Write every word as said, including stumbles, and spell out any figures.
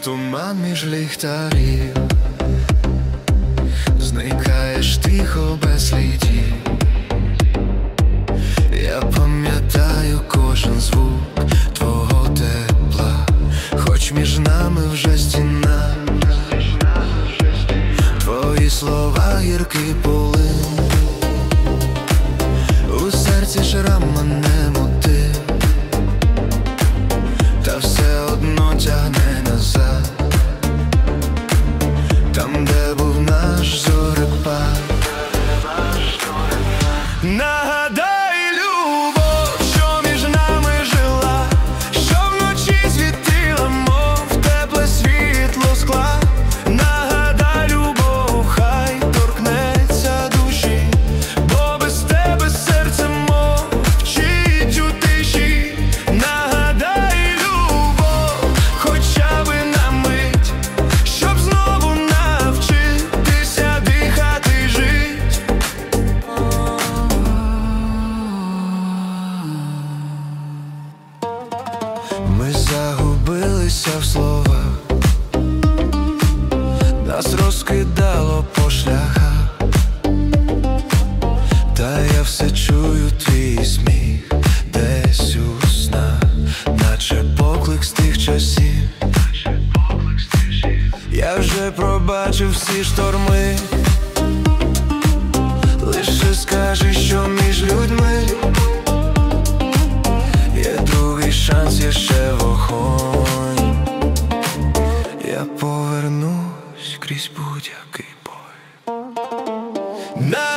туман між ліхтарів, зникаєш тихо без слідів. Я пам'ятаю кожен звук твого тепла, хоч між нами вже стіна. Твої слова гіркий полин, у серці шрам мене мотив, та все одно тягне назад, там, де був наш зорепад. Нагадай, любов, що між нами жила, що вночі світила, мов тепле світло скла. Нагадай, любов, хай торкнеться душі, бо без тебе серце мовчить у тиші. Нагадай, любов, хоча би на мить, щоб знову навчитися дихати й жить. Ми загубилися в словах, нас розкидало по шляхах, та я все чую твій сміх десь у снах, наче поклик з тих часів. Я вже пробачив всі шторми, лише скажи, що між людьми є другий шанс, є ще вогонь. Я повернусь крізь будь-який бой.